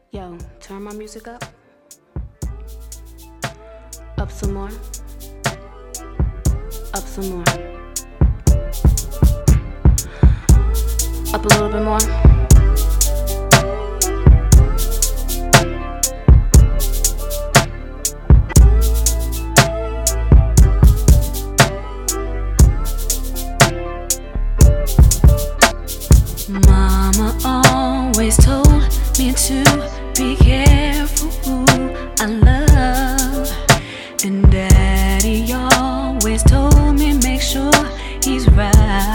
Yo, turn my music up. Up some more. Up some more. Up a little bit more. Mama always told me to be careful who I love, and Daddy always told me make sure he's right.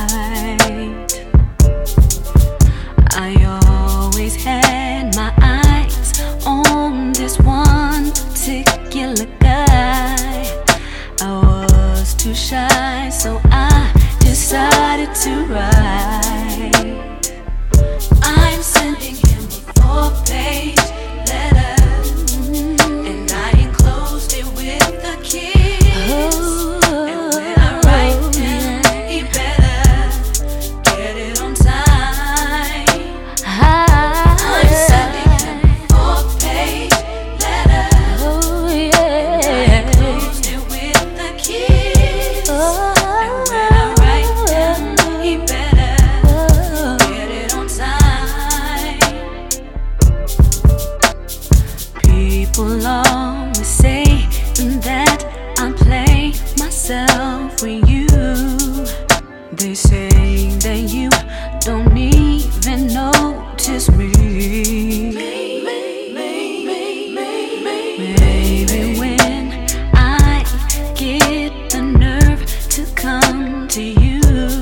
I always had my eyes on this one particular guy. I was too shy, so I decided to write. I'm sending him a 4-page letter, and I enclosed it with a kiss. And when I write him, he better get it on time. I'm sending him a 4-page letter, and I enclosed it with a kiss. And when I write him, he better get it on time. People always say that I play myself with you. They say that you don't even notice me. Maybe when I get the nerve to come to you,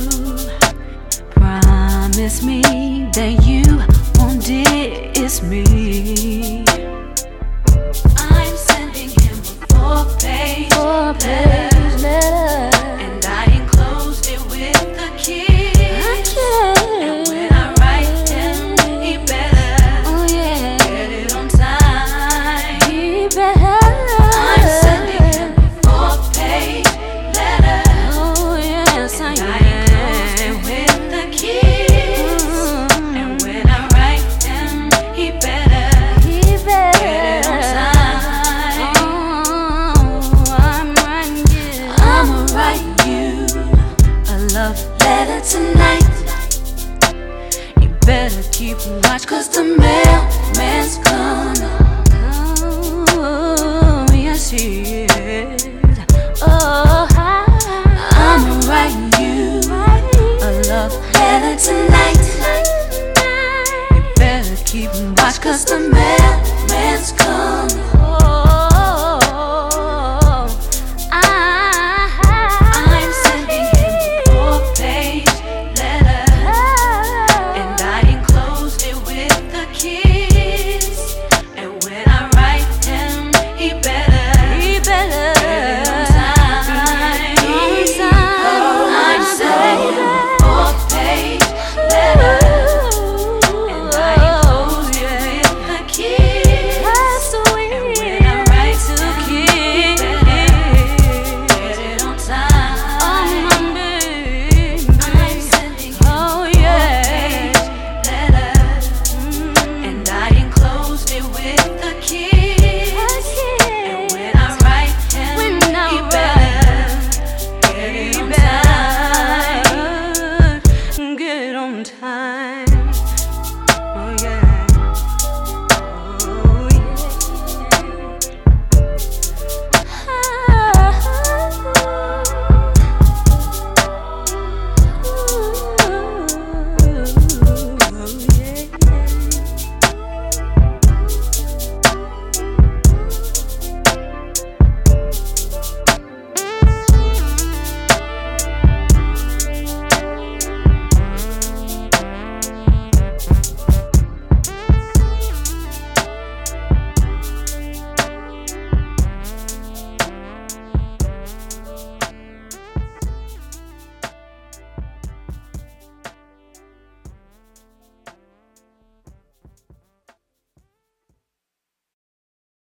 promise me that you won't diss me. I'm sending him a 4-page letter, and I enclosed it with a kiss. And when I write him, he better get it on time. I'm sending him a 4-page letter, and I enclosed it with a kiss. And when I write him, he better get it on time. I'ma write you a love letter tonight. You better keep watch, 'cause the mailman's coming. Oh, yes he is. Oh, I'ma write you a love letter tonight. You better keep watch, 'cause the mailman's coming.